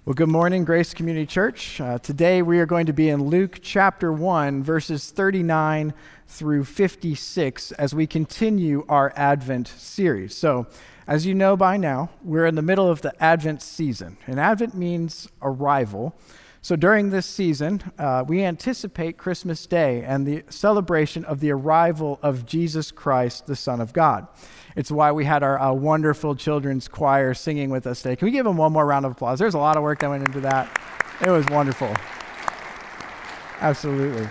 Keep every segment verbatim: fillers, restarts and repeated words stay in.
Well, good morning, Grace Community Church. Uh, today we are going to be in Luke chapter one, verses thirty-nine through fifty-six as we continue our Advent series. So, as you know by now, we're in the middle of the Advent season, and Advent means arrival. So during this season, uh, we anticipate Christmas Day and the celebration of the arrival of Jesus Christ, the Son of God. It's why we had our uh, wonderful children's choir singing with us today. Can we give them one more round of applause? There's a lot of work that went into that. It was wonderful. Absolutely.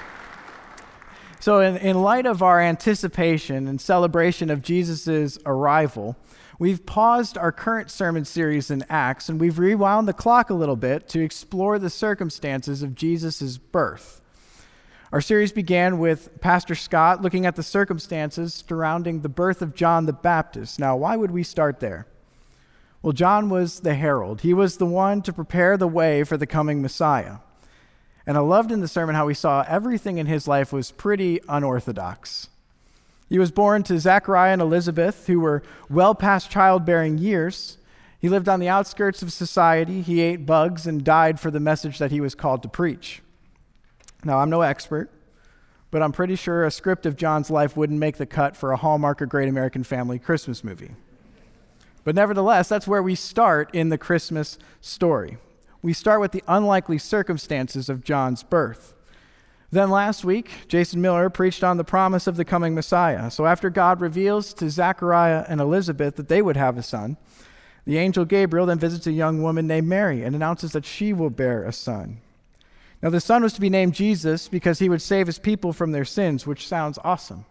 So in, in light of our anticipation and celebration of Jesus' arrival, we've paused our current sermon series in Acts, and we've rewound the clock a little bit to explore the circumstances of Jesus' birth. Our series began with Pastor Scott looking at the circumstances surrounding the birth of John the Baptist. Now, why would we start there? Well, John was the herald. He was the one to prepare the way for the coming Messiah. And I loved in the sermon how we saw everything in his life was pretty unorthodox. He was born to Zachariah and Elizabeth, who were well past childbearing years. He lived on the outskirts of society. He ate bugs and died for the message that he was called to preach. Now, I'm no expert, but I'm pretty sure a script of John's life wouldn't make the cut for a Hallmark or Great American Family Christmas movie. But nevertheless, that's where we start in the Christmas story. We start with the unlikely circumstances of John's birth. Then last week, Jason Miller preached on the promise of the coming Messiah. So after God reveals to Zachariah and Elizabeth that they would have a son, the angel Gabriel then visits a young woman named Mary and announces that she will bear a son. Now, the son was to be named Jesus because he would save his people from their sins, which sounds awesome.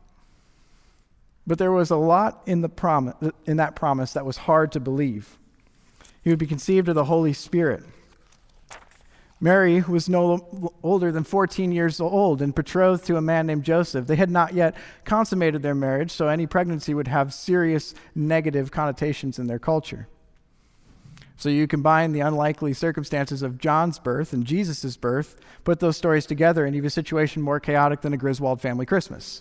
But there was a lot in the promise, in that promise that was hard to believe. He would be conceived of the Holy Spirit. Mary was no older than fourteen years old and betrothed to a man named Joseph. They had not yet consummated their marriage, so any pregnancy would have serious negative connotations in their culture. So you combine the unlikely circumstances of John's birth and Jesus' birth, put those stories together, and you have a situation more chaotic than a Griswold family Christmas.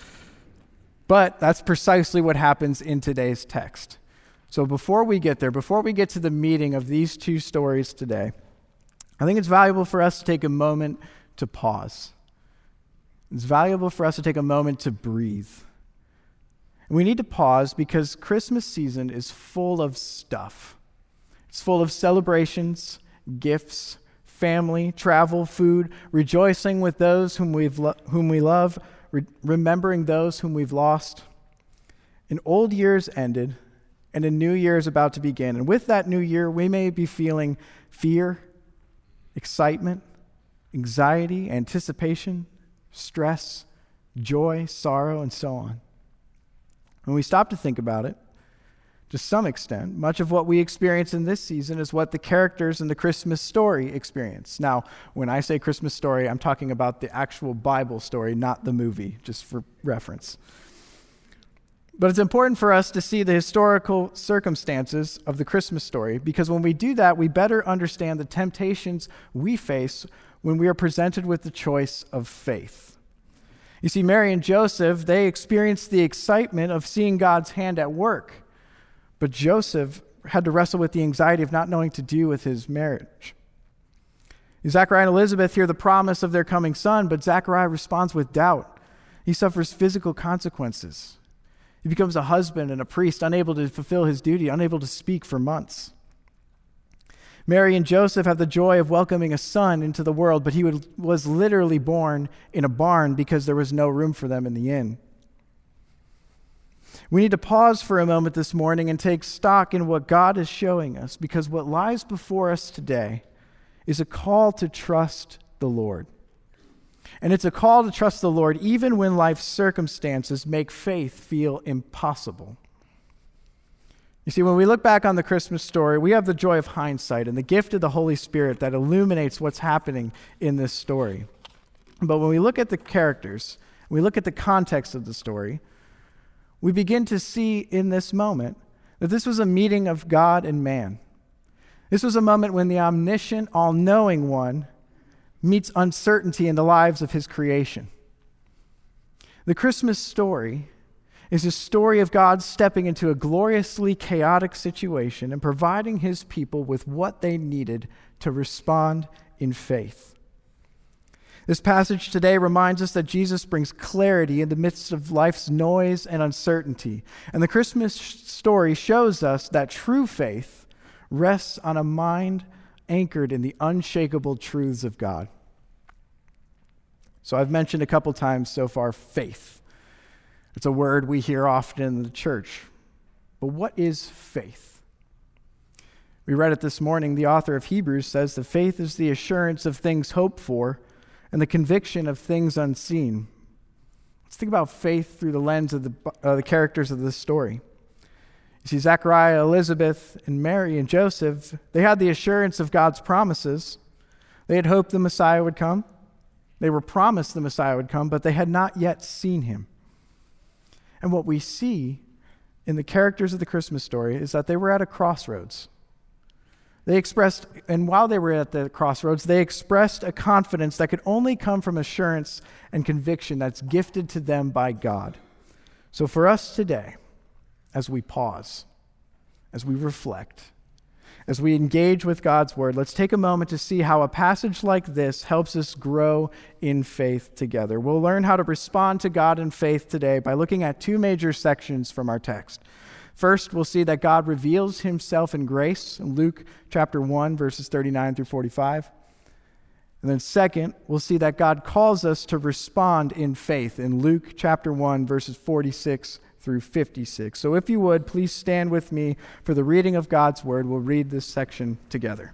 But that's precisely what happens in today's text. So before we get there, before we get to the meeting of these two stories today, I think it's valuable for us to take a moment to pause. It's valuable for us to take a moment to breathe. And we need to pause because Christmas season is full of stuff. It's full of celebrations, gifts, family, travel, food, rejoicing with those whom we've lo- whom we love, re- remembering those whom we've lost. An old year's ended, and a new year is about to begin. And with that new year, we may be feeling fear, excitement, anxiety, anticipation, stress, joy, sorrow, and so on. When we stop to think about it, to some extent, much of what we experience in this season is what the characters in the Christmas story experience. Now, when I say Christmas story, I'm talking about the actual Bible story, not the movie, just for reference. But it's important for us to see the historical circumstances of the Christmas story, because when we do that, we better understand the temptations we face when we are presented with the choice of faith. You see, Mary and Joseph, they experienced the excitement of seeing God's hand at work. But Joseph had to wrestle with the anxiety of not knowing what to do with his marriage. Zachariah and Elizabeth hear the promise of their coming son, but Zachariah responds with doubt. He suffers physical consequences. He becomes a husband and a priest, unable to fulfill his duty, unable to speak for months. Mary and Joseph have the joy of welcoming a son into the world, but he would, was literally born in a barn because there was no room for them in the inn. We need to pause for a moment this morning and take stock in what God is showing us, because what lies before us today is a call to trust the Lord. And it's a call to trust the Lord even when life's circumstances make faith feel impossible. You see, when we look back on the Christmas story, we have the joy of hindsight and the gift of the Holy Spirit that illuminates what's happening in this story. But when we look at the characters, we look at the context of the story, we begin to see in this moment that this was a meeting of God and man. This was a moment when the omniscient, all-knowing one meets uncertainty in the lives of his creation. The Christmas story is a story of God stepping into a gloriously chaotic situation and providing his people with what they needed to respond in faith. This passage today reminds us that Jesus brings clarity in the midst of life's noise and uncertainty. And the Christmas story shows us that true faith rests on a mind anchored in the unshakable truths of God. So I've mentioned a couple times so far faith. It's a word we hear often in the church. But what is faith? We read it this morning. The author of Hebrews says that faith is the assurance of things hoped for and the conviction of things unseen. Let's think about faith through the lens of the, uh, the characters of this story. You see, Zechariah, Elizabeth, and Mary and Joseph, they had the assurance of God's promises. They had hoped the Messiah would come. They were promised the Messiah would come, but they had not yet seen him. And what we see in the characters of the Christmas story is that they were at a crossroads. They expressed, and while they were at the crossroads, they expressed a confidence that could only come from assurance and conviction that's gifted to them by God. So for us today, as we pause, as we reflect, as we engage with God's word, let's take a moment to see how a passage like this helps us grow in faith together. We'll learn how to respond to God in faith today by looking at two major sections from our text. First, we'll see that God reveals himself in grace in Luke chapter one, verses thirty-nine through forty-five. And then second, we'll see that God calls us to respond in faith in Luke chapter one, verses forty-six through fifty-six. So if you would, please stand with me for the reading of God's word. We'll read this section together.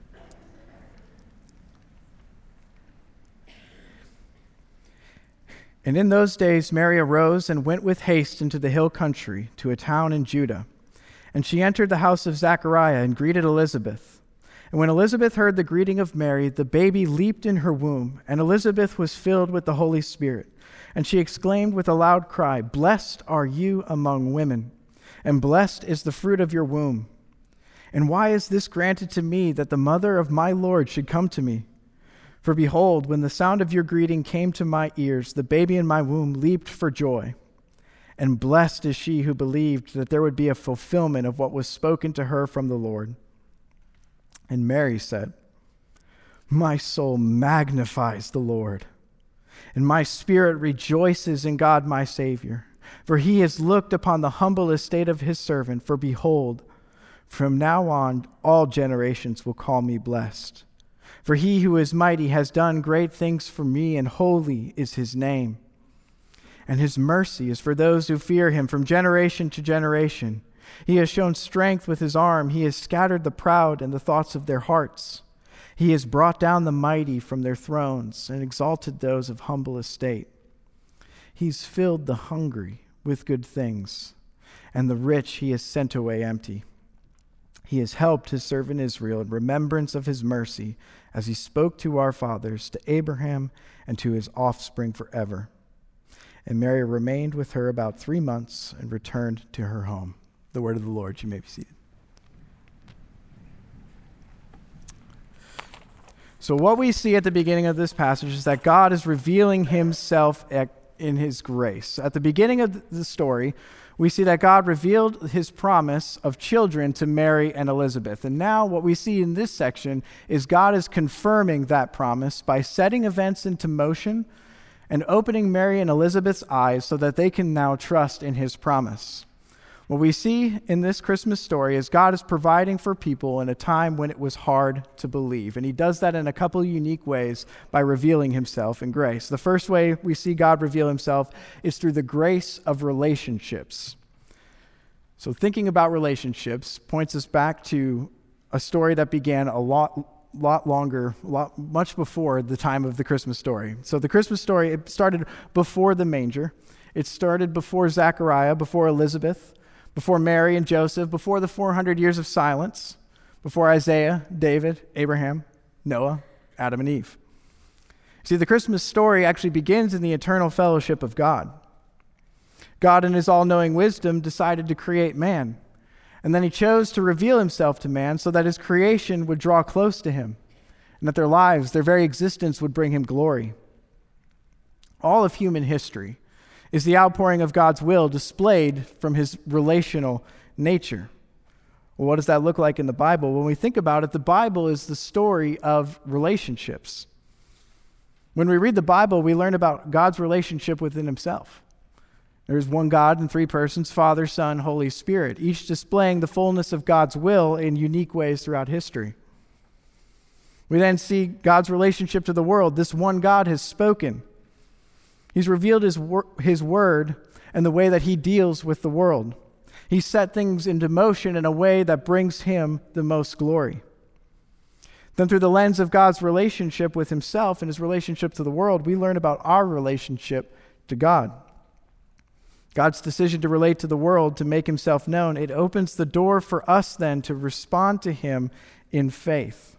And in those days Mary arose and went with haste into the hill country to a town in Judah. And she entered the house of Zechariah and greeted Elizabeth. And when Elizabeth heard the greeting of Mary, the baby leaped in her womb, and Elizabeth was filled with the Holy Spirit. And she exclaimed with a loud cry, "Blessed are you among women, and blessed is the fruit of your womb. And why is this granted to me, that the mother of my Lord should come to me? For behold, when the sound of your greeting came to my ears, the baby in my womb leaped for joy. And blessed is she who believed that there would be a fulfillment of what was spoken to her from the Lord." And Mary said, "My soul magnifies the Lord, and my spirit rejoices in God my Savior, for he has looked upon the humble estate of his servant. For behold, from now on all generations will call me blessed. For he who is mighty has done great things for me, and holy is his name. And his mercy is for those who fear him from generation to generation. He has shown strength with his arm. He has scattered the proud in the thoughts of their hearts. He has brought down the mighty from their thrones and exalted those of humble estate. He's filled the hungry with good things, and the rich he has sent away empty. He has helped his servant Israel in remembrance of his mercy, as he spoke to our fathers, to Abraham, and to his offspring forever." And Mary remained with her about three months and returned to her home. The word of the Lord. You may be seated. So what we see at the beginning of this passage is that God is revealing himself in his grace. At the beginning of the story, we see that God revealed his promise of children to Mary and Elizabeth. And now what we see in this section is God is confirming that promise by setting events into motion and opening Mary and Elizabeth's eyes so that they can now trust in his promise. What we see in this Christmas story is God is providing for people in a time when it was hard to believe. And he does that in a couple unique ways by revealing himself in grace. The first way we see God reveal himself is through the grace of relationships. So thinking about relationships points us back to a story that began a lot lot longer, lot, much before the time of the Christmas story. So the Christmas story, it started before the manger. It started before Zechariah, before Elizabeth, before Mary and Joseph, before the four hundred years of silence, before Isaiah, David, Abraham, Noah, Adam, and Eve. See, the Christmas story actually begins in the eternal fellowship of God. God, in his all-knowing wisdom, decided to create man. And then he chose to reveal himself to man so that his creation would draw close to him and that their lives, their very existence would bring him glory. All of human history is the outpouring of God's will displayed from his relational nature. Well, what does that look like in the Bible? When we think about it, the Bible is the story of relationships. When we read the Bible, we learn about God's relationship within himself. There's one God in three persons, Father, Son, Holy Spirit, each displaying the fullness of God's will in unique ways throughout history. We then see God's relationship to the world. This one God has spoken. He's revealed his, wor- his word and the way that he deals with the world. He set things into motion in a way that brings him the most glory. Then through the lens of God's relationship with himself and his relationship to the world, we learn about our relationship to God. God's decision to relate to the world, to make himself known, it opens the door for us then to respond to him in faith.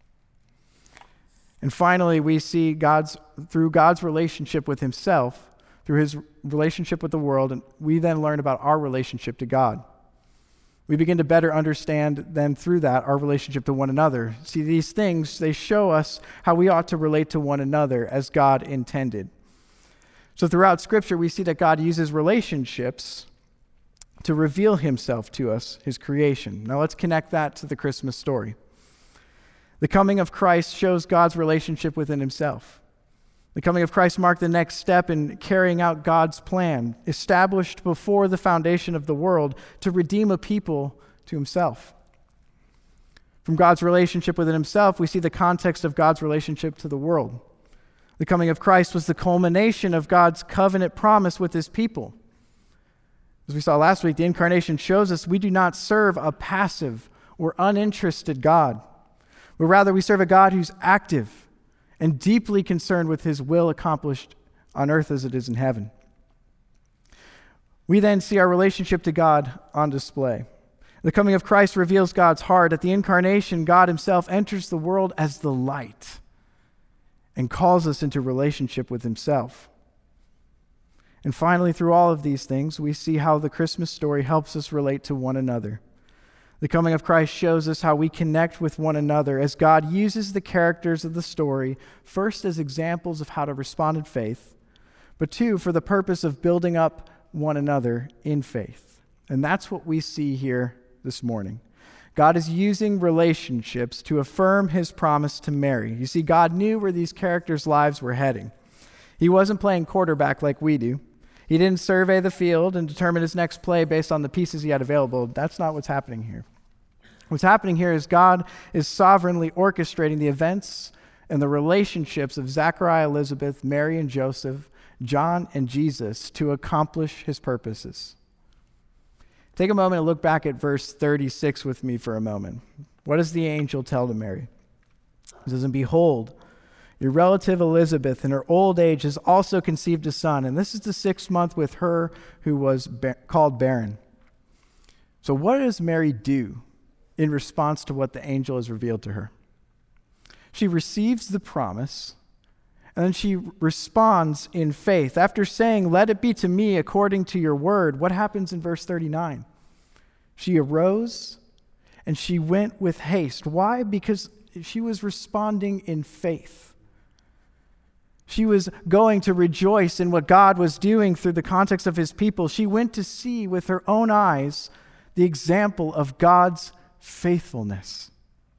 And finally, we see God's through God's relationship with himself, through his relationship with the world, and we then learn about our relationship to God. We begin to better understand then through that our relationship to one another. See, these things, they show us how we ought to relate to one another as God intended. So throughout Scripture, we see that God uses relationships to reveal himself to us, his creation. Now let's connect that to the Christmas story. The coming of Christ shows God's relationship within himself. The coming of Christ marked the next step in carrying out God's plan, established before the foundation of the world to redeem a people to himself. From God's relationship within himself, we see the context of God's relationship to the world. The coming of Christ was the culmination of God's covenant promise with his people. As we saw last week, the incarnation shows us we do not serve a passive or uninterested God, but rather we serve a God who's active and deeply concerned with his will accomplished on earth as it is in heaven. We then see our relationship to God on display. The coming of Christ reveals God's heart. At the incarnation, God himself enters the world as the light and calls us into relationship with himself. And finally, through all of these things, we see how the Christmas story helps us relate to one another. The coming of Christ shows us how we connect with one another as God uses the characters of the story, first as examples of how to respond in faith, but two, for the purpose of building up one another in faith. And that's what we see here this morning. God is using relationships to affirm his promise to Mary. You see, God knew where these characters' lives were heading. He wasn't playing quarterback like we do. He didn't survey the field and determine his next play based on the pieces he had available. That's not what's happening here. What's happening here is God is sovereignly orchestrating the events and the relationships of Zechariah, Elizabeth, Mary and Joseph, John and Jesus to accomplish his purposes. Take a moment and look back at verse thirty-six with me for a moment. What does the angel tell to Mary? He says, "And behold, your relative Elizabeth in her old age has also conceived a son, and this is the sixth month with her who was ba- called barren." So what does Mary do in response to what the angel has revealed to her? She receives the promise, and then she responds in faith. After saying, "Let it be to me according to your word," what happens in verse thirty-nine? She arose and she went with haste. Why? Because she was responding in faith. She was going to rejoice in what God was doing through the context of his people. She went to see with her own eyes the example of God's faithfulness.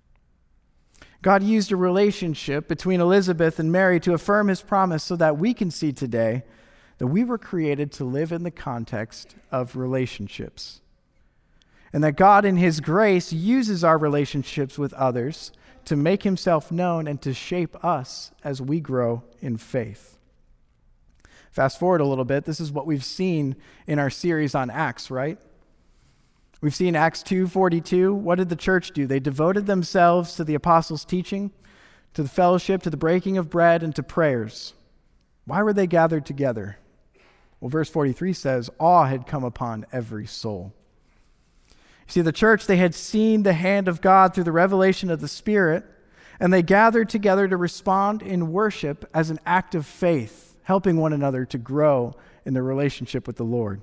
God used a relationship between Elizabeth and Mary to affirm his promise so that we can see today that we were created to live in the context of relationships. And that God in his grace uses our relationships with others to make himself known and to shape us as we grow in faith. Fast forward a little bit, this is what we've seen in our series on Acts, right? We've seen Acts two forty-two. What did the church do? They devoted themselves to the apostles' teaching, to the fellowship, to the breaking of bread, and to prayers. Why were they gathered together? Well, verse forty-three says, awe had come upon every soul. You see, the church, they had seen the hand of God through the revelation of the Spirit, and they gathered together to respond in worship as an act of faith, helping one another to grow in their relationship with the Lord.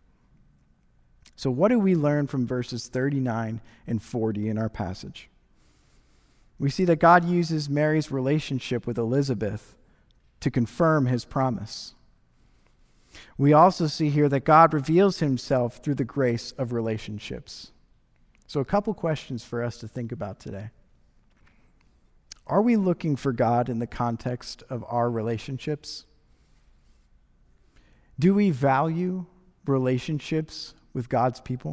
So what do we learn from verses thirty-nine and forty in our passage? We see that God uses Mary's relationship with Elizabeth to confirm his promise. We also see here that God reveals himself through the grace of relationships. So a couple questions for us to think about today. Are we looking for God in the context of our relationships? Do we value relationships with God's people?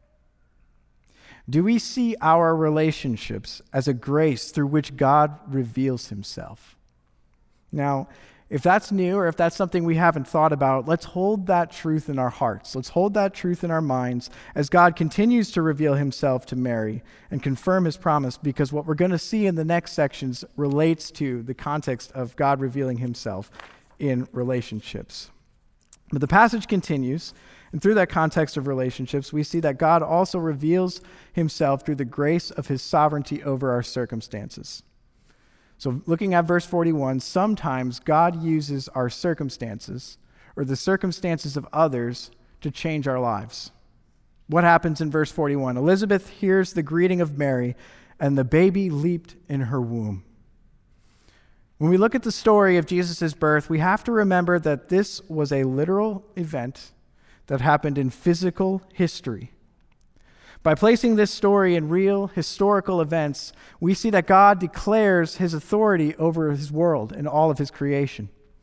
Do we see our relationships as a grace through which God reveals himself? Now, if that's new or if that's something we haven't thought about, let's hold that truth in our hearts. Let's hold that truth in our minds as God continues to reveal himself to Mary and confirm his promise, because what we're going to see in the next sections relates to the context of God revealing himself in relationships. But the passage continues, and through that context of relationships, we see that God also reveals himself through the grace of his sovereignty over our circumstances. So looking at verse forty-one, sometimes God uses our circumstances or the circumstances of others to change our lives. What happens in verse forty-one? Elizabeth hears the greeting of Mary, and the baby leaped in her womb. When we look at the story of Jesus' birth, we have to remember that this was a literal event that happened in physical history. By placing this story in real historical events, we see that God declares his authority over his world and all of his creation.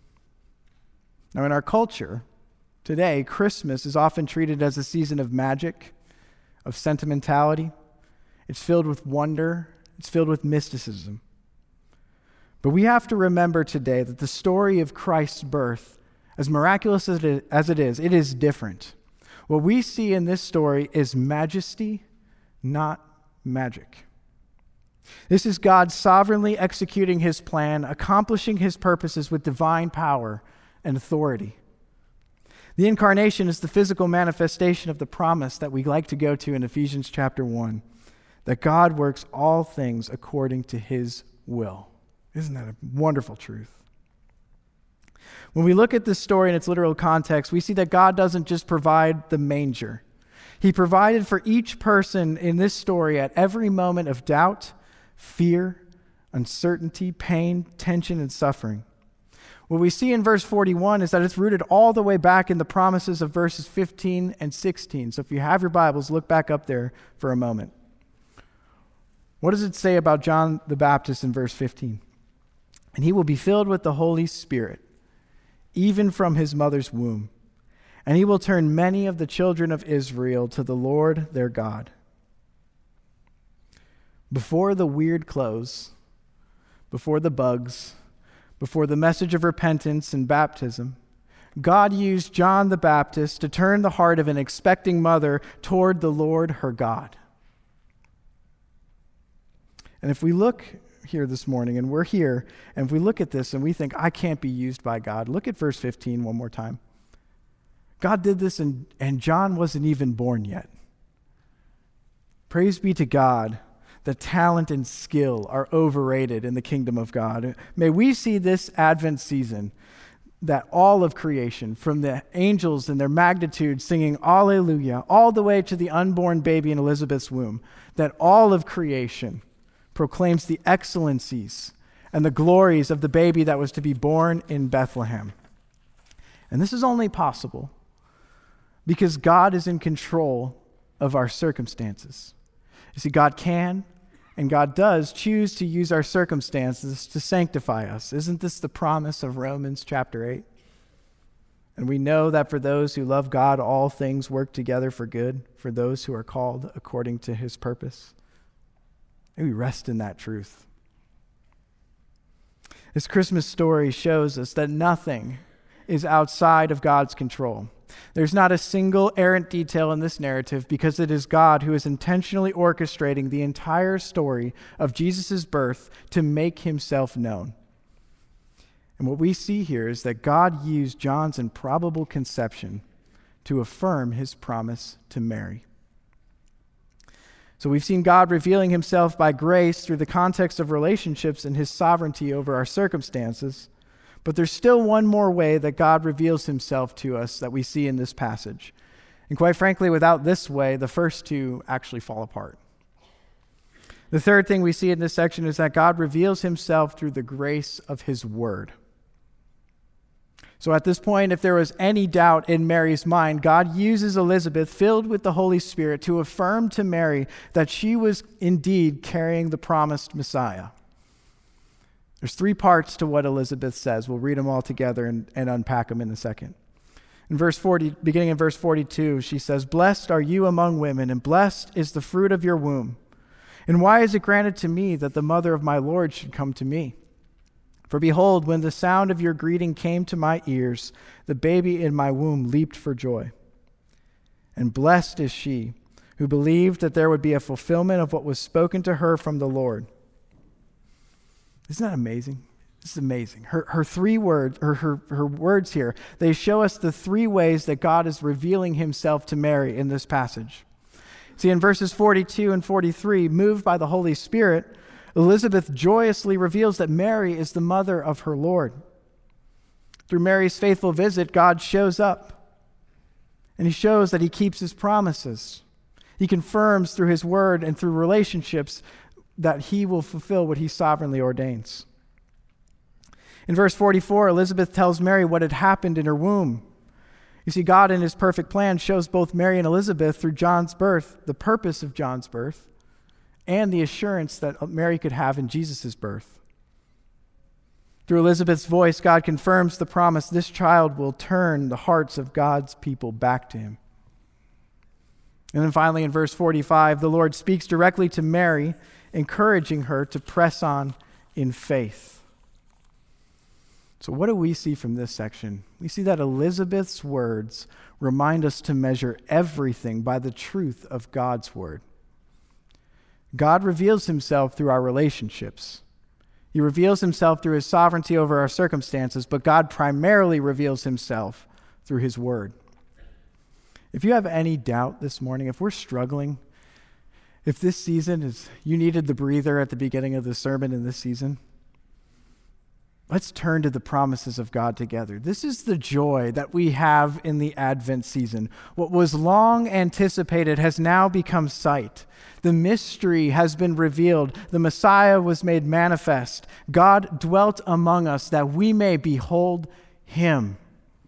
Now, in our culture today, Christmas is often treated as a season of magic, of sentimentality. It's filled with wonder. It's filled with mysticism. But we have to remember today that the story of Christ's birth, as miraculous as it is, it is different. What we see in this story is majesty, not magic. This is God sovereignly executing his plan, accomplishing his purposes with divine power and authority. The incarnation is the physical manifestation of the promise that we like to go to in Ephesians chapter one, that God works all things according to his will. Isn't that a wonderful truth? When we look at this story in its literal context, we see that God doesn't just provide the manger. He provided for each person in this story at every moment of doubt, fear, uncertainty, pain, tension, and suffering. What we see in verse forty-one is that it's rooted all the way back in the promises of verses fifteen and sixteen. So if you have your Bibles, look back up there for a moment. What does it say about John the Baptist in verse fifteen? And he will be filled with the Holy Spirit, even from his mother's womb. And he will turn many of the children of Israel to the Lord their God. Before the weird clothes, before the bugs, before the message of repentance and baptism, God used John the Baptist to turn the heart of an expecting mother toward the Lord her God. And if we look here this morning, and we're here, and if we look at this and we think, I can't be used by God, look at verse fifteen one more time. God did this, and, and John wasn't even born yet. Praise be to God that talent and skill are overrated in the kingdom of God. May we see this Advent season that all of creation, from the angels in their magnitude singing Alleluia, all the way to the unborn baby in Elizabeth's womb, that all of creation proclaims the excellencies and the glories of the baby that was to be born in Bethlehem. And this is only possible because God is in control of our circumstances. You see, God can and God does choose to use our circumstances to sanctify us. Isn't this the promise of Romans chapter eight? And we know that for those who love God, all things work together for good, for those who are called according to his purpose. May we rest in that truth. This Christmas story shows us that nothing is outside of God's control. There's not a single errant detail in this narrative because it is God who is intentionally orchestrating the entire story of Jesus' birth to make himself known. And what we see here is that God used John's improbable conception to affirm his promise to Mary. So we've seen God revealing himself by grace through the context of relationships and his sovereignty over our circumstances. But there's still one more way that God reveals himself to us that we see in this passage. And quite frankly, without this way, the first two actually fall apart. The third thing we see in this section is that God reveals himself through the grace of his word. So at this point, if there was any doubt in Mary's mind, God uses Elizabeth, filled with the Holy Spirit, to affirm to Mary that she was indeed carrying the promised Messiah. There's three parts to what Elizabeth says. We'll read them all together and, and unpack them in a second. In verse forty, beginning in verse forty-two, she says, "Blessed are you among women, and blessed is the fruit of your womb. And why is it granted to me that the mother of my Lord should come to me? For behold, when the sound of your greeting came to my ears, the baby in my womb leaped for joy. And blessed is she who believed that there would be a fulfillment of what was spoken to her from the Lord." Isn't that amazing? This is amazing. Her, her three words, her, her, her words here, they show us the three ways that God is revealing himself to Mary in this passage. See, in verses forty-two and forty-three, moved by the Holy Spirit, Elizabeth joyously reveals that Mary is the mother of her Lord. Through Mary's faithful visit, God shows up, and he shows that he keeps his promises. He confirms through his word and through relationships that he will fulfill what he sovereignly ordains. In verse forty-four, Elizabeth tells Mary what had happened in her womb. You see, God in his perfect plan shows both Mary and Elizabeth through John's birth, the purpose of John's birth, and the assurance that Mary could have in Jesus' birth. Through Elizabeth's voice, God confirms the promise this child will turn the hearts of God's people back to him. And then finally in verse forty-five, the Lord speaks directly to Mary, encouraging her to press on in faith. So what do we see from this section? We see that Elizabeth's words remind us to measure everything by the truth of God's word. God reveals himself through our relationships. He reveals himself through his sovereignty over our circumstances, but God primarily reveals himself through his word. If you have any doubt this morning, if we're struggling, if this season is, you needed the breather at the beginning of the sermon in this season, let's turn to the promises of God together. This is the joy that we have in the Advent season. What was long anticipated has now become sight. The mystery has been revealed. The Messiah was made manifest. God dwelt among us that we may behold him.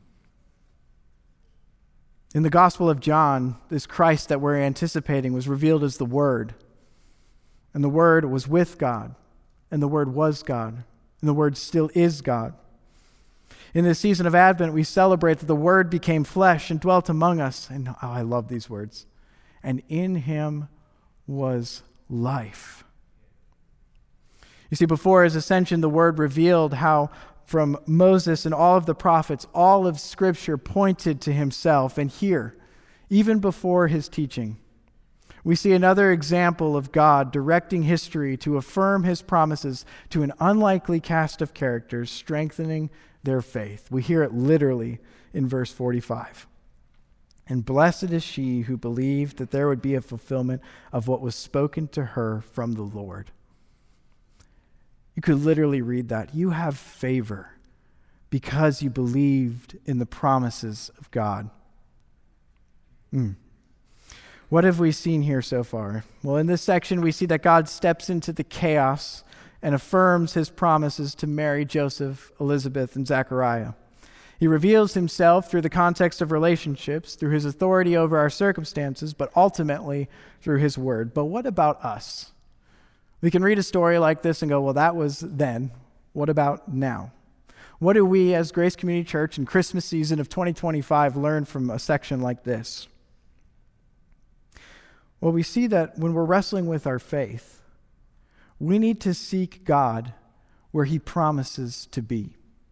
In the Gospel of John, this Christ that we're anticipating was revealed as the Word. And the Word was with God, and the Word was God. And the Word still is God. In this season of Advent, we celebrate that the Word became flesh and dwelt among us. And oh, I love these words. And in him was life. You see, before his ascension, the Word revealed how from Moses and all of the prophets, all of Scripture pointed to himself. And here, even before his teaching, we see another example of God directing history to affirm his promises to an unlikely cast of characters, strengthening their faith. We hear it literally in verse forty-five. And blessed is she who believed that there would be a fulfillment of what was spoken to her from the Lord. You could literally read that. You have favor because you believed in the promises of God. Mm. What have we seen here so far? Well, in this section, we see that God steps into the chaos and affirms his promises to Mary, Joseph, Elizabeth, and Zechariah. He reveals himself through the context of relationships, through his authority over our circumstances, but ultimately through his word. But what about us? We can read a story like this and go, well, that was then. What about now? What do we as Grace Community Church in Christmas season of twenty twenty-five learn from a section like this? Well, we see that when we're wrestling with our faith, we need to seek God where he promises to be.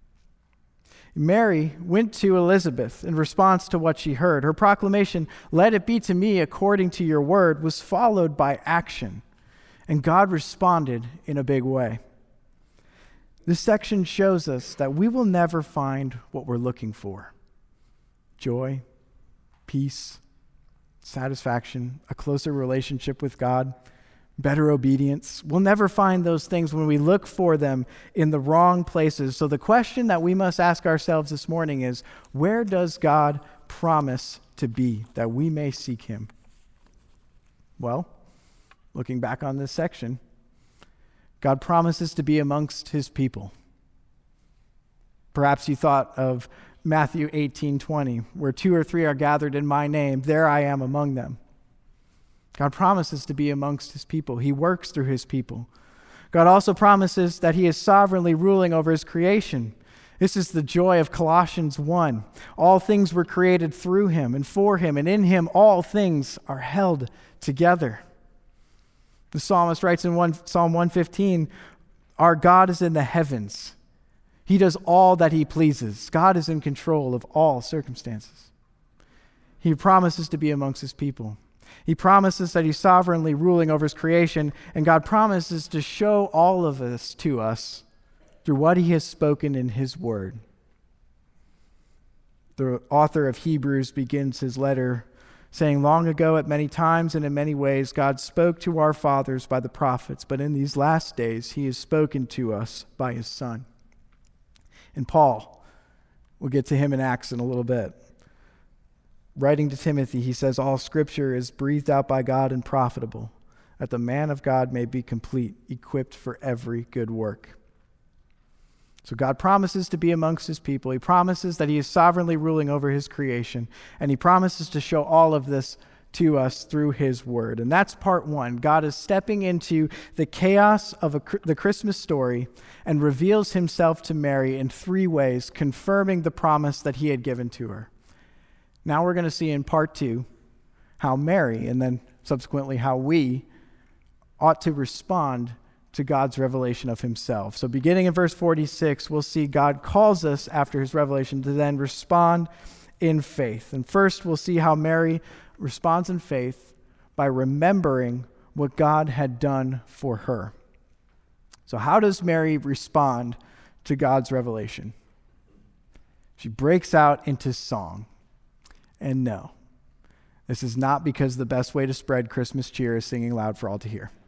Mary went to Elizabeth in response to what she heard. Her proclamation, "Let it be to me according to your word," was followed by action. And God responded in a big way. This section shows us that we will never find what we're looking for. Joy, peace, satisfaction, a closer relationship with God, better obedience. We'll never find those things when we look for them in the wrong places. So the question that we must ask ourselves this morning is, where does God promise to be that we may seek him? Well, looking back on this section, God promises to be amongst his people. Perhaps you thought of Matthew eighteen twenty, where two or three are gathered in my name, there I am among them. God promises to be amongst his people. He works through his people. God also promises that he is sovereignly ruling over his creation. This is the joy of Colossians one. All things were created through him and for him, and in him all things are held together. The psalmist writes in one, Psalm one fifteen, our God is in the heavens. He does all that he pleases. God is in control of all circumstances. He promises to be amongst his people. He promises that he's sovereignly ruling over his creation, and God promises to show all of this to us through what he has spoken in his word. The author of Hebrews begins his letter saying, long ago at many times and in many ways, God spoke to our fathers by the prophets, but in these last days he has spoken to us by his Son. And Paul, we'll get to him in Acts in a little bit. Writing to Timothy, he says, all scripture is breathed out by God and profitable, that the man of God may be complete, equipped for every good work. So God promises to be amongst his people. He promises that he is sovereignly ruling over his creation, and he promises to show all of this to us through his word. And that's part one. God is stepping into the chaos of a, the Christmas story and reveals himself to Mary in three ways, confirming the promise that he had given to her. Now we're going to see in part two how Mary, and then subsequently how we, ought to respond to God's revelation of himself. So beginning in verse forty-six, we'll see God calls us after his revelation to then respond in faith. And first we'll see how Mary responds in faith by remembering what God had done for her. So how does Mary respond to God's revelation? She breaks out into song. And no, this is not because the best way to spread Christmas cheer is singing loud for all to hear.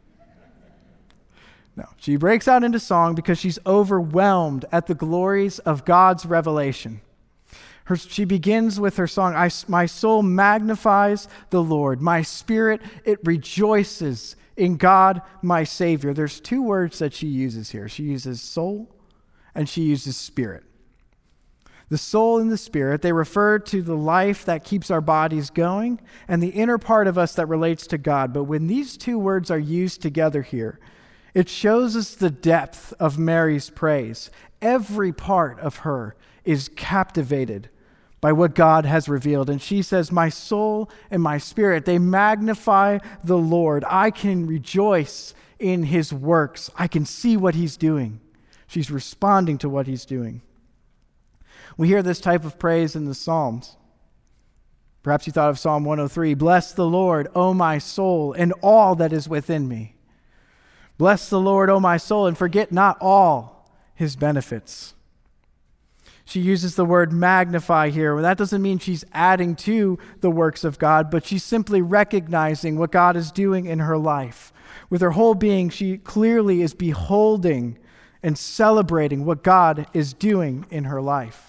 No, she breaks out into song because she's overwhelmed at the glories of God's revelation. Her, she begins with her song, I, my soul magnifies the Lord. My spirit, it rejoices in God, my Savior. There's two words that she uses here. She uses soul and she uses spirit. The soul and the spirit, they refer to the life that keeps our bodies going and the inner part of us that relates to God. But when these two words are used together here, it shows us the depth of Mary's praise. Every part of her is captivated by what God has revealed. And she says, my soul and my spirit, they magnify the Lord. I can rejoice in his works. I can see what he's doing. She's responding to what he's doing. We hear this type of praise in the Psalms. Perhaps you thought of Psalm one oh three. Bless the Lord, O my soul, and all that is within me. Bless the Lord, O my soul, and forget not all his benefits. She uses the word magnify here. Well, that doesn't mean she's adding to the works of God, but she's simply recognizing what God is doing in her life. With her whole being, she clearly is beholding and celebrating what God is doing in her life.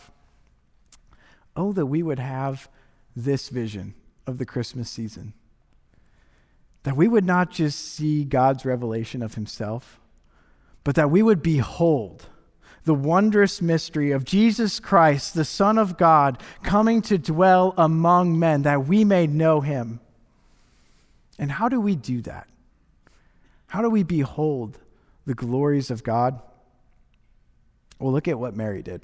Oh, that we would have this vision of the Christmas season. That we would not just see God's revelation of himself, but that we would behold the wondrous mystery of Jesus Christ, the Son of God, coming to dwell among men, that we may know him. And how do we do that? How do we behold the glories of God? Well, look at what Mary did.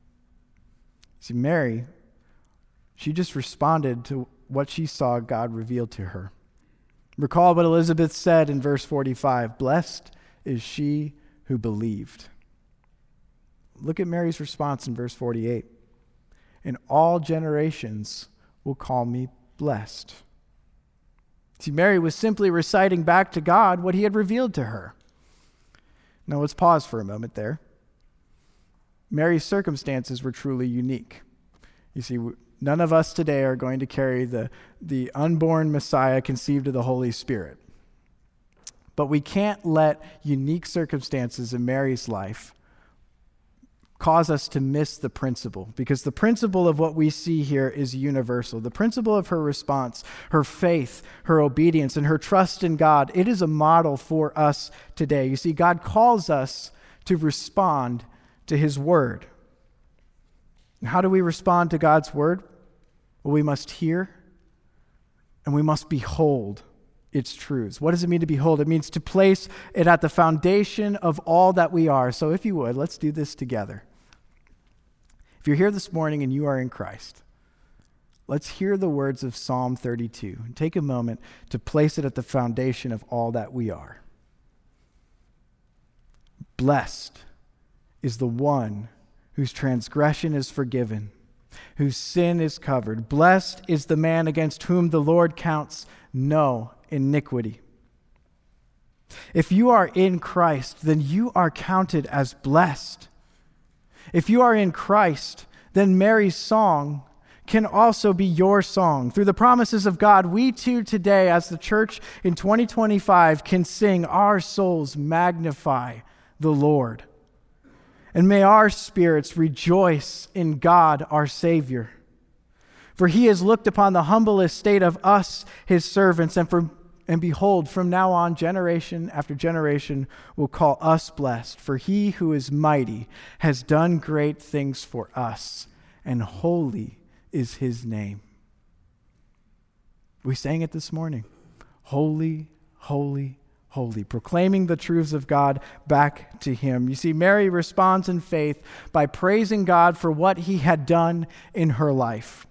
See, Mary, she just responded to what she saw God revealed to her. Recall what Elizabeth said in verse forty-five, blessed is she who believed. Look at Mary's response in verse forty-eight. And all generations will call me blessed. See, Mary was simply reciting back to God what he had revealed to her. Now let's pause for a moment there. Mary's circumstances were truly unique. You see, none of us today are going to carry the, the unborn Messiah conceived of the Holy Spirit. But we can't let unique circumstances in Mary's life cause us to miss the principle, because the principle of what we see here is universal. The principle of her response, her faith, her obedience, and her trust in God, it is a model for us today. You see, God calls us to respond to his word. How do we respond to God's word? Well, we must hear and we must behold its truths. What does it mean to behold? It means to place it at the foundation of all that we are. So if you would, let's do this together. If you're here this morning and you are in Christ, let's hear the words of Psalm thirty-two and take a moment to place it at the foundation of all that we are. Blessed is the one whose transgression is forgiven, whose sin is covered. Blessed is the man against whom the Lord counts no iniquity. If you are in Christ, then you are counted as blessed. If you are in Christ, then Mary's song can also be your song. Through the promises of God, we too today, as the church in twenty twenty-five, can sing, "Our souls magnify the Lord." And may our spirits rejoice in God, our Savior. For he has looked upon the humble estate of us, his servants, and, for, and behold, from now on, generation after generation will call us blessed. For he who is mighty has done great things for us, and holy is his name. We sang it this morning. Holy, holy, holy, proclaiming the truths of God back to him. You see, Mary responds in faith by praising God for what he had done in her life.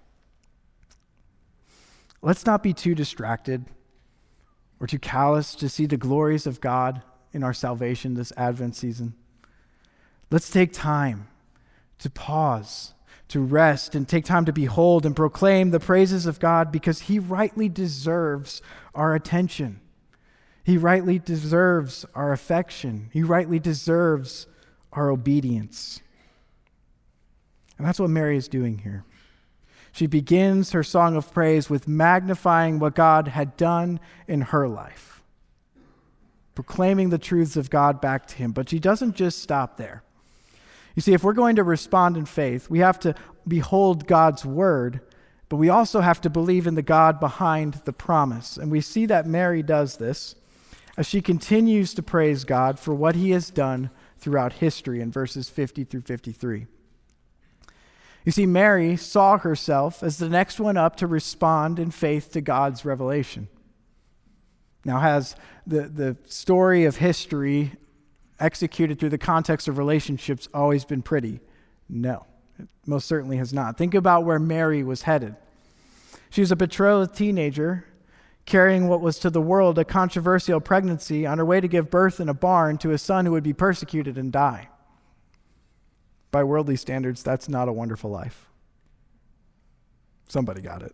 Let's not be too distracted or too callous to see the glories of God in our salvation this Advent season. Let's take time to pause, to rest, and take time to behold and proclaim the praises of God because he rightly deserves our attention. He rightly deserves our affection. He rightly deserves our obedience. And that's what Mary is doing here. She begins her song of praise with magnifying what God had done in her life, proclaiming the truths of God back to him. But she doesn't just stop there. You see, if we're going to respond in faith, we have to behold God's word, but we also have to believe in the God behind the promise. And we see that Mary does this as she continues to praise God for what he has done throughout history in verses fifty through fifty-three. You see, Mary saw herself as the next one up to respond in faith to God's revelation. Now, has the, the story of history executed through the context of relationships always been pretty? No, it most certainly has not. Think about where Mary was headed. She was a betrothed teenager carrying what was to the world a controversial pregnancy on her way to give birth in a barn to a son who would be persecuted and die. By worldly standards, that's not a wonderful life. Somebody got it.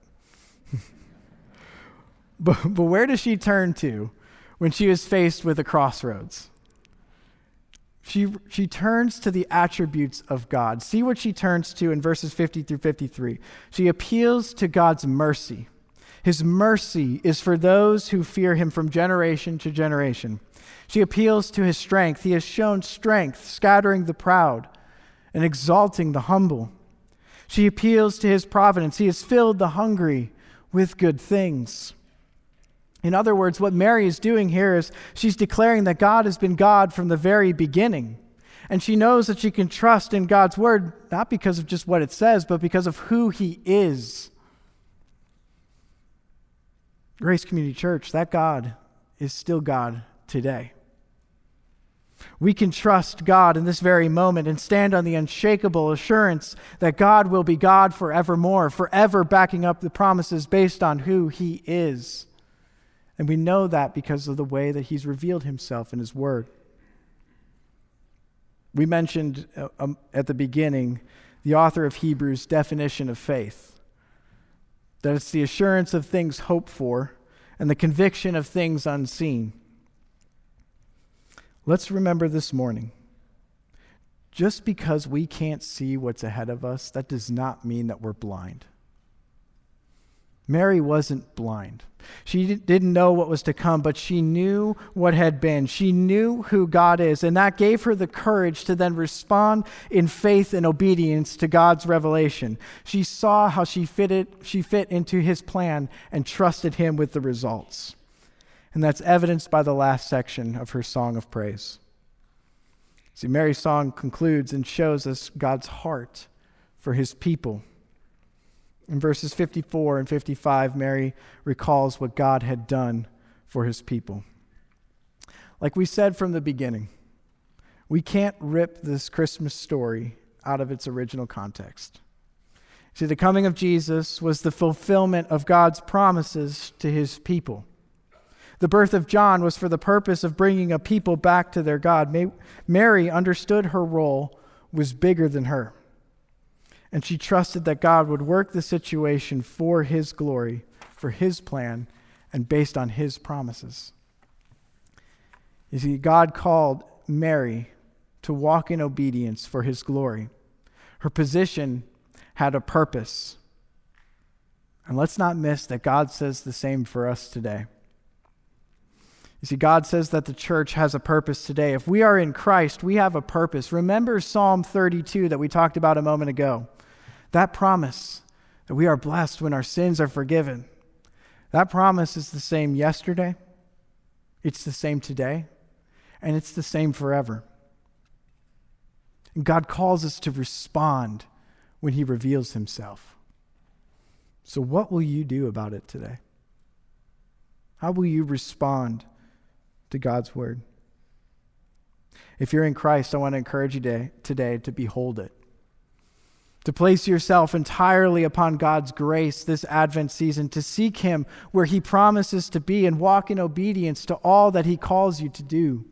but, but where does she turn to when she is faced with a crossroads? She, she turns to the attributes of God. See what she turns to in verses fifty through fifty-three. She appeals to God's mercy. His mercy is for those who fear him from generation to generation. She appeals to his strength. He has shown strength, scattering the proud and exalting the humble. She appeals to his providence. He has filled the hungry with good things. In other words, what Mary is doing here is she's declaring that God has been God from the very beginning. And she knows that she can trust in God's word, not because of just what it says, but because of who he is. Grace Community Church, that God is still God today. We can trust God in this very moment and stand on the unshakable assurance that God will be God forevermore, forever backing up the promises based on who he is. And we know that because of the way that he's revealed himself in his word. We mentioned uh, um, at the beginning the author of Hebrews' definition of faith. That it's the assurance of things hoped for and the conviction of things unseen. Let's remember this morning, just because we can't see what's ahead of us, that does not mean that we're blind. Mary wasn't blind. She didn't know what was to come, but she knew what had been. She knew who God is, and that gave her the courage to then respond in faith and obedience to God's revelation. She saw how she fitted, she fit into his plan and trusted him with the results. And that's evidenced by the last section of her song of praise. See, Mary's song concludes and shows us God's heart for his people. In verses fifty-four and fifty-five, Mary recalls what God had done for his people. Like we said from the beginning, we can't rip this Christmas story out of its original context. See, the coming of Jesus was the fulfillment of God's promises to his people. The birth of John was for the purpose of bringing a people back to their God. Mary understood her role was bigger than her, and she trusted that God would work the situation for his glory, for his plan, and based on his promises. You see, God called Mary to walk in obedience for his glory. Her position had a purpose. And let's not miss that God says the same for us today. You see, God says that the church has a purpose today. If we are in Christ, we have a purpose. Remember Psalm thirty-two that we talked about a moment ago. That promise that we are blessed when our sins are forgiven. That promise is the same yesterday, it's the same today, and it's the same forever. And God calls us to respond when he reveals himself. So what will you do about it today? How will you respond to God's word? If you're in Christ, I want to encourage you today, today to behold it. To place yourself entirely upon God's grace this Advent season, to seek him where he promises to be and walk in obedience to all that he calls you to do.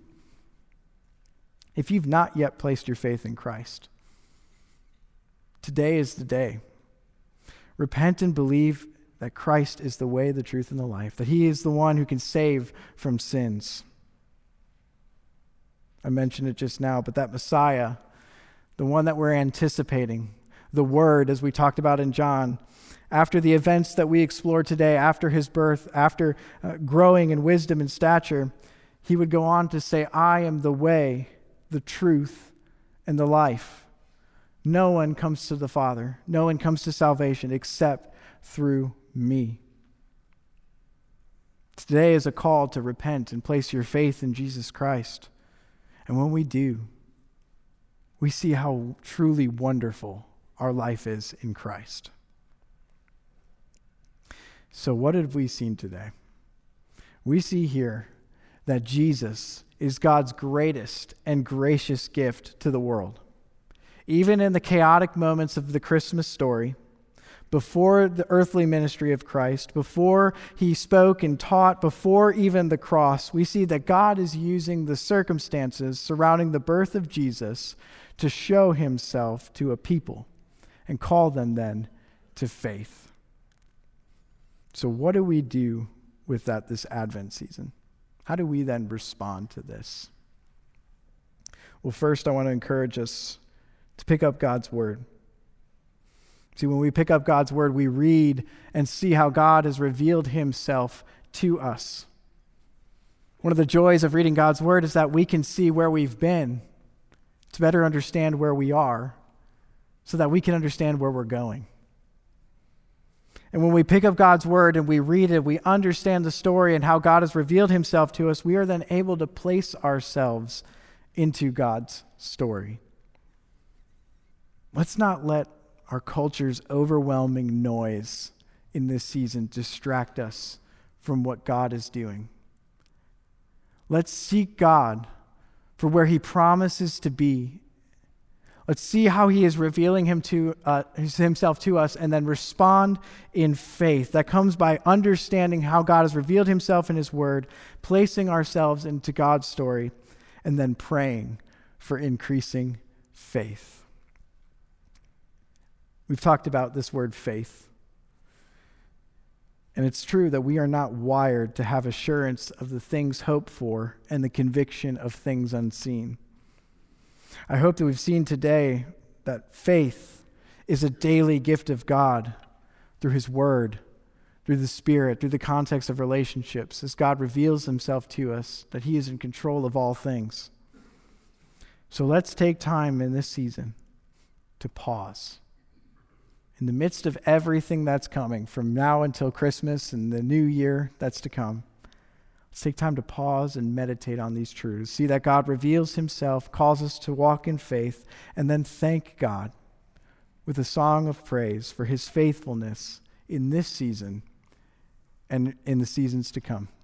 If you've not yet placed your faith in Christ, today is the day. Repent and believe that Christ is the way, the truth, and the life, that he is the one who can save from sins. I mentioned it just now, but that Messiah, the one that we're anticipating, the Word, as we talked about in John, after the events that we explored today, after his birth, after uh, growing in wisdom and stature, he would go on to say, I am the way, the truth, and the life. No one comes to the Father. No one comes to salvation except through me. Today is a call to repent and place your faith in Jesus Christ. And when we do, we see how truly wonderful our life is in Christ. So what have we seen today? We see here that Jesus is God's greatest and gracious gift to the world. Even in the chaotic moments of the Christmas story, before the earthly ministry of Christ, before he spoke and taught, before even the cross, we see that God is using the circumstances surrounding the birth of Jesus to show himself to a people and call them then to faith. So what do we do with that this Advent season? How do we then respond to this? Well, first I want to encourage us to pick up God's word. See, when we pick up God's word, we read and see how God has revealed himself to us. One of the joys of reading God's word is that we can see where we've been to better understand where we are so that we can understand where we're going. And when we pick up God's word and we read it, we understand the story and how God has revealed himself to us, we are then able to place ourselves into God's story. Let's not let our culture's overwhelming noise in this season distract us from what God is doing. Let's seek God for where he promises to be. Let's see how he is revealing him to uh, himself to us and then respond in faith. That comes by understanding how God has revealed himself in his word, placing ourselves into God's story, and then praying for increasing faith. We've talked about this word faith. And it's true that we are not wired to have assurance of the things hoped for and the conviction of things unseen. I hope that we've seen today that faith is a daily gift of God through his word, through the Spirit, through the context of relationships, as God reveals himself to us, that he is in control of all things. So let's take time in this season to pause. In the midst of everything that's coming, from now until Christmas and the new year that's to come, let's take time to pause and meditate on these truths. See that God reveals himself, calls us to walk in faith, and then thank God with a song of praise for his faithfulness in this season and in the seasons to come.